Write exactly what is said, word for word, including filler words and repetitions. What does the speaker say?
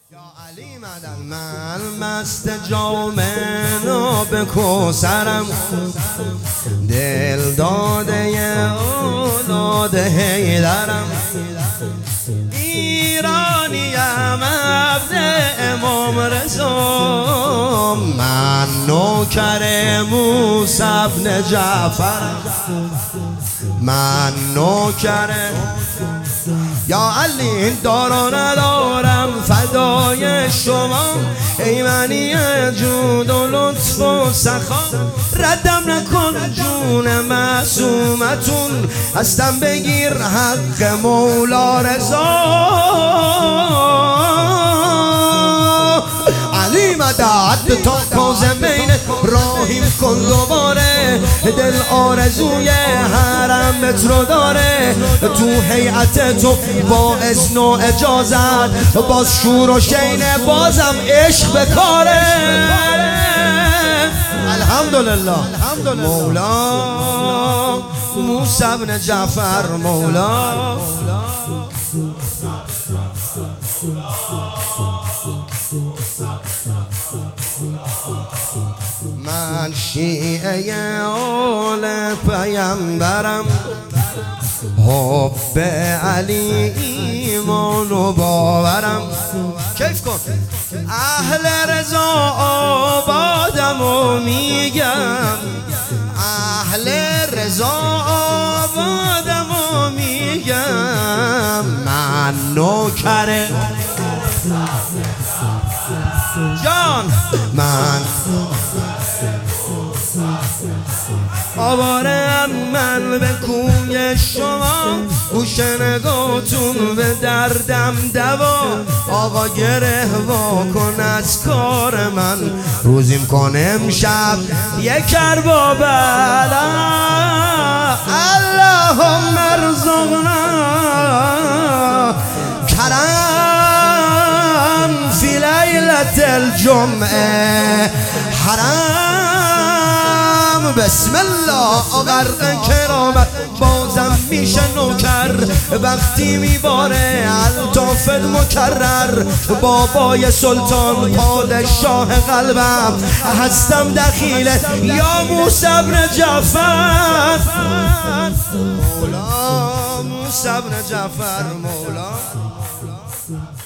یا علی مدن من مست جام ناب کوثرم، دل داده اولاد حیدرم، ایرانیم عبد امام رضا، من نوکر موسی بن جعفرم، من نوکر یا علی دار و ندارم فدای شما، ای منی جود و لطف و سخا، ردم نکن جون معصومتون، هستم بگیر حق مولا رضا. علی مدد تا کاظمین راهیم کن دوباره، دل آرزوی حرمت رو داره، تو هیئت تو با اذن و اجازت، باز شور و شین بازم عشق به کاره. الحمدلله مولا موسی بن جعفر مولا. من شیعه آل پیمبرم، حب علی ایمان و باورم. کیف کن اهل رضا آبادم و میگم، اهل رضا آبادم و میگم، من نوکر جان، من آوارم من به کوی شما، گوش نگاتون به دردم دوا، آقا گره وا کن از کار من، روزیم کنه امشب یک اربا بلا. اللهم ارزقنا کرم فی لیلة الجمعه، حرم بسم الله غرق کرامت، بازم میشه نوکر وقتی میباره الطاف مکرر، بابای سلطان پادشاه قلبم، هستم دخیل یا موسی بن جعفر مولا، موسی بن جعفر مولا.